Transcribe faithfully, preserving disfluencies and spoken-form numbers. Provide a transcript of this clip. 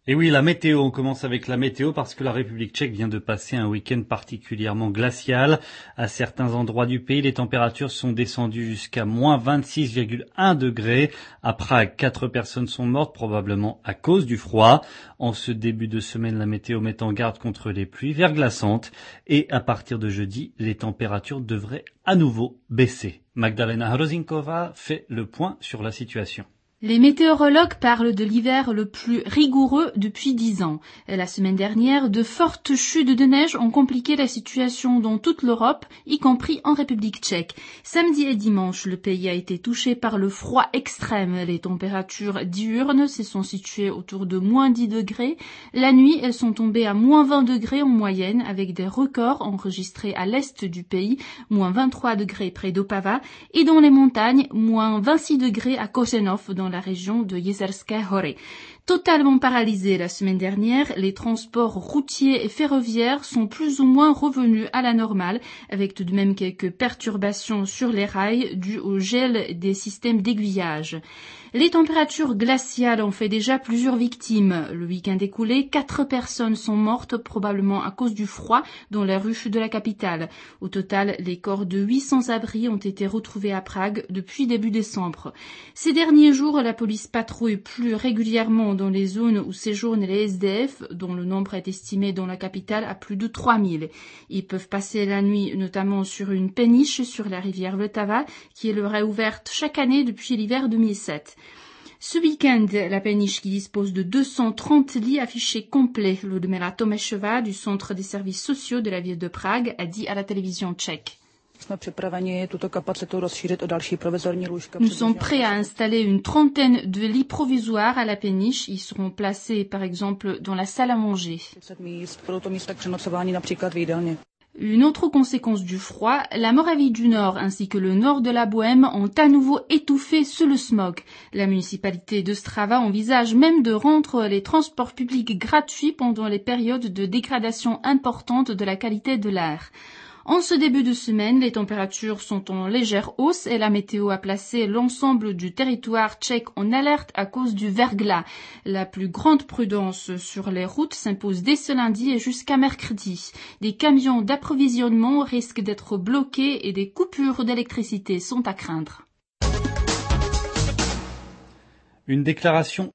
Et oui, la météo, on commence avec la météo parce que la République tchèque vient de passer un week-end particulièrement glacial. À certains endroits du pays, les températures sont descendues jusqu'à moins vingt-six virgule un degrés. À Prague, quatre personnes sont mortes, probablement à cause du froid. En ce début de semaine, la météo met en garde contre les pluies verglaçantes. Et à partir de jeudi, les températures devraient à nouveau baisser. Magdalena Hrozinkova fait le point sur la situation. Les météorologues parlent de l'hiver le plus rigoureux depuis dix ans. La semaine dernière, de fortes chutes de neige ont compliqué la situation dans toute l'Europe, y compris en République tchèque. Samedi et dimanche, le pays a été touché par le froid extrême. Les températures diurnes se sont situées autour de moins dix degrés. La nuit, elles sont tombées à moins vingt degrés en moyenne, avec des records enregistrés à l'est du pays, moins vingt-trois degrés près d'Opava, et dans les montagnes, moins vingt-six degrés à Kosenov, dans la région de Jezerské hory. Totalement paralysés la semaine dernière, les transports routiers et ferroviaires sont plus ou moins revenus à la normale, avec tout de même quelques perturbations sur les rails dues au gel des systèmes d'aiguillage. Les températures glaciales ont fait déjà plusieurs victimes. Le week-end écoulé, quatre personnes sont mortes, probablement à cause du froid, dans la rue de la capitale. Au total, les corps de huit cents abris ont été retrouvés à Prague depuis début décembre. Ces derniers jours, la police patrouille plus régulièrement dans les zones où séjournent les S D F, dont le nombre est estimé dans la capitale à plus de trois mille. Ils peuvent passer la nuit notamment sur une péniche sur la rivière Vltava, qui est leur est ouverte chaque année depuis l'hiver deux mille sept. Ce week-end, la péniche qui dispose de deux cent trente lits affichés complets, Ludmila Tomešová du Centre des services sociaux de la ville de Prague a dit à la télévision tchèque. Nous sommes prêts à installer une trentaine de lits provisoires à la péniche. Ils seront placés, par exemple, dans la salle à manger. Une autre conséquence du froid, la Moravie du Nord ainsi que le nord de la Bohême ont à nouveau étouffé sous le smog. La municipalité d'Ostrava envisage même de rendre les transports publics gratuits pendant les périodes de dégradation importante de la qualité de l'air. En ce début de semaine, les températures sont en légère hausse et la météo a placé l'ensemble du territoire tchèque en alerte à cause du verglas. La plus grande prudence sur les routes s'impose dès ce lundi et jusqu'à mercredi. Des camions d'approvisionnement risquent d'être bloqués et des coupures d'électricité sont à craindre. Une déclaration